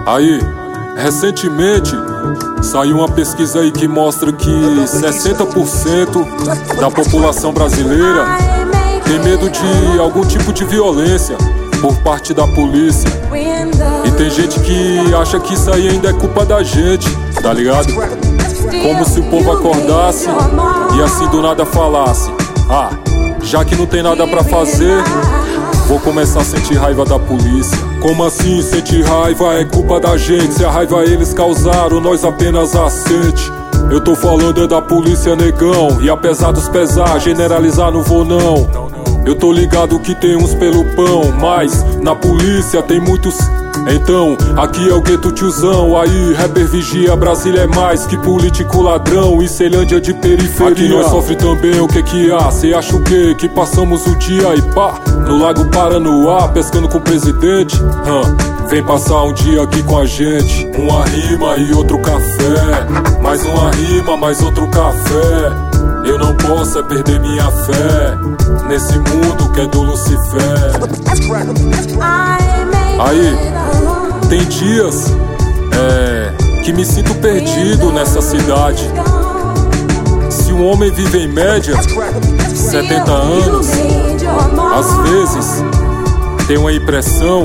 Aí, recentemente, saiu uma pesquisa aí que mostra que 60% da população brasileira tem medo de algum tipo de violência por parte da polícia. E tem gente que acha que isso aí ainda é culpa da gente, tá ligado? Como se o povo acordasse e assim do nada falasse: ah, já que não tem nada pra fazer, vou começar a sentir raiva da polícia. Como assim sentir raiva é culpa da gente? Se a raiva eles causaram, nós apenas a sente. Eu tô falando é da polícia, negão, e apesar dos pesar, generalizar não vou não. Eu tô ligado que tem uns pelo pão, mas na polícia tem muitos. Então, aqui é o gueto tiozão. Aí, rapper vigia, Brasília é mais que político ladrão e Ceilândia de periferia. Aqui nós sofre também, o que que há? Cê acha o quê? Que passamos o dia e pá, no Lago Paranoá, pescando com o presidente? Vem passar um dia aqui com a gente. Uma rima e outro café. Mais uma rima, mais outro café. Eu não posso é perder minha fé nesse mundo que é do Lucifer. Aí, tem dias que me sinto perdido nessa cidade. Se um homem vive em média 70 anos, às vezes tem uma impressão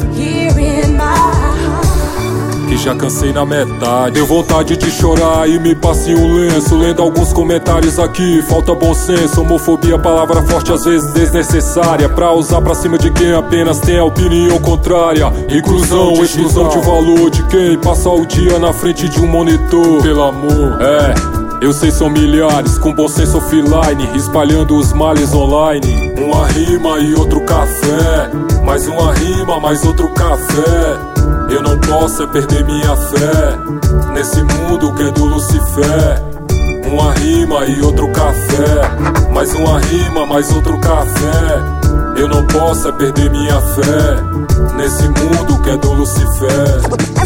que já cansei na metade. Deu vontade de chorar e me passei um lenço, lendo alguns comentários aqui. Falta bom senso, homofobia, palavra forte às vezes desnecessária, pra usar pra cima de quem apenas tem a opinião contrária. Inclusão, exclusão de valor de quem passa o dia na frente de um monitor. Pelo amor, eu sei são milhares com bom senso offline, espalhando os males online. Uma rima e outro café. Mais uma rima, mais outro café. Eu não posso é perder minha fé nesse mundo que é do Lucifer. Uma rima e outro café. Mais uma rima, mais outro café. Eu não posso é perder minha fé nesse mundo que é do Lucifer.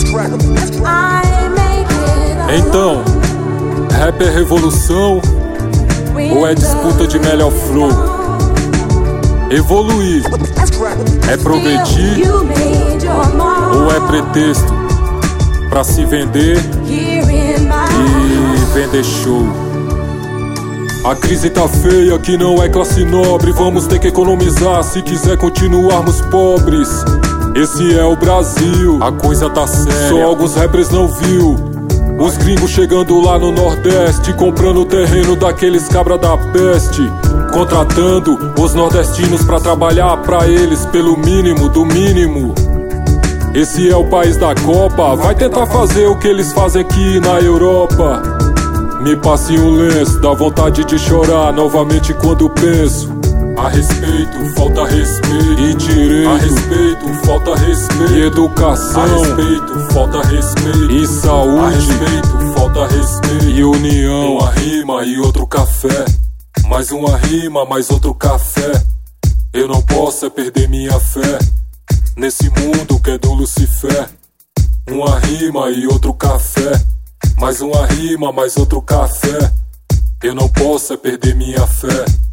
Então, rap é revolução ou é disputa de melhor flow? Evoluir é progredir ou é pretexto pra se vender e vender show? A crise tá feia, que não é classe nobre. Vamos ter que economizar se quiser continuarmos pobres. Esse é o Brasil, a coisa tá séria. Só alguns rappers não viu os gringos chegando lá no Nordeste, comprando o terreno daqueles cabra da peste, contratando os nordestinos pra trabalhar pra eles pelo mínimo do mínimo. Esse é o país da Copa, vai tentar fazer o que eles fazem aqui na Europa. Me passe um lenço, dá vontade de chorar novamente quando penso. A respeito, falta respeito. E direito, a respeito, falta respeito. E educação, a respeito, falta respeito. E saúde, a respeito, falta respeito. E união, uma rima e outro café. Mais uma rima, mais outro café. Eu não posso é perder minha fé nesse mundo que é do Lucifer. Uma rima e outro café. Mais uma rima, mais outro café. Eu não posso é perder minha fé